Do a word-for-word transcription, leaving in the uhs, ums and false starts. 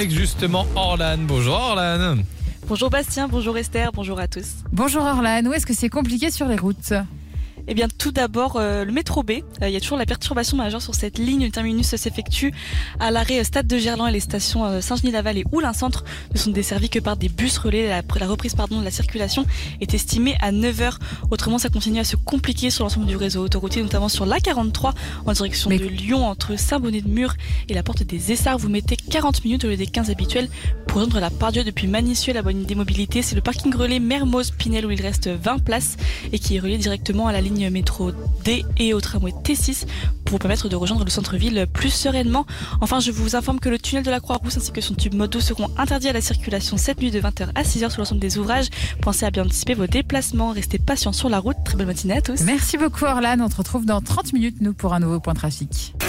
Avec justement Orlan. Bonjour Orlan. Bonjour Bastien, bonjour Esther, bonjour à tous. Bonjour Orlan, où est-ce que c'est compliqué sur les routes ? Eh bien, tout d'abord, euh, le métro B. Euh, il y a toujours la perturbation majeure sur cette ligne. Le terminus s'effectue à l'arrêt euh, Stade de Gerland et les stations euh, Saint-Genis-Laval et Oulin-Centre ne sont desservies que par des bus relais. La, la reprise pardon, de la circulation est estimée à neuf heures. Autrement, ça continue à se compliquer sur l'ensemble du réseau autoroutier, notamment sur l'A quarante-trois en direction Mais... de Lyon, entre Saint-Bonnet-de-Mur et la porte des Essarts. Vous mettez quarante minutes au lieu des quinze habituels pour rejoindre la Part-Dieu depuis Magny-Cieux. La bonne idée mobilité, c'est le parking relais Mermoz-Pinel où il reste vingt places et qui est relié directement à la ligne métro D et au tramway T six pour vous permettre de rejoindre le centre-ville plus sereinement. Enfin, je vous informe que le tunnel de la Croix-Rousse ainsi que son tube modo seront interdits à la circulation cette nuit de vingt heures à six heures sur l'ensemble des ouvrages. Pensez à bien anticiper vos déplacements, restez patients sur la route. Très bonne matinée à tous. Merci beaucoup Orlan, on te retrouve dans trente minutes nous pour un nouveau point trafic.